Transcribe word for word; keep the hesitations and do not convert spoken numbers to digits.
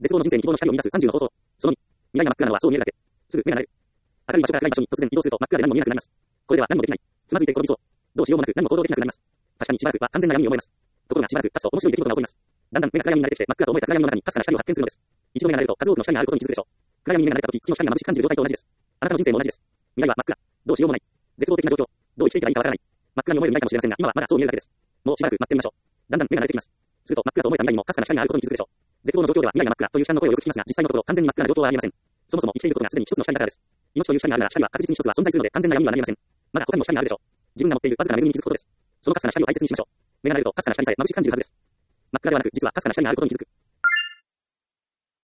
絶望の人生に希望の光を見出すさんじゅうの方法。そのに、未来が真っ暗なのはそう見えるだけ。すぐ目が慣れる。明るい場所から暗い場所に突然移動すると真っ暗で何も見えなくなります。これでは何もできない。つまずいて転びそう。どうしようもなく何も行動できなくなります。確かにしばらくは完全な闇に思えます。ところがしばらく経つと面白い出来事が起こります。だんだん目が暗闇に慣れてきて真っ暗と思えた暗闇の中にかすかな光を発見するのです。一度目が慣れると数多くの光があることに気づくでしょう。暗闇に目が慣れた時、月の光が眩しく感じる状態と同じです。あなたの人生も同じです。未来は真っ暗。どうしようもない。絶望的な状況。どう生きていけばいいかわからない。真っ暗に思える未来かもしれませんが、今はまだそう見えるだけです。もうしばらく待ってみましょう。だんだん目が慣れてきます。すると真っ暗と思えた未来にもかすかな光があることに気づくでしょう。絶望の状況では未来が真っ暗という主観の声をよく聞きますが、実際のところ完全に真っ暗な状況はありません。そもそも生きていることがすでに一つの光だからです。命という光があるなら光は確実に一つは存在するので完全な闇にはなりません。まだ他にも光があるでしょう。自分が持っているわずかな恵みに気づくことです。そのかすかな光を大切にしましょう。目が慣れるとかすかな光さえ眩しく感じるはずです。真っ暗ではなく、実はかすかな光があることに気づく。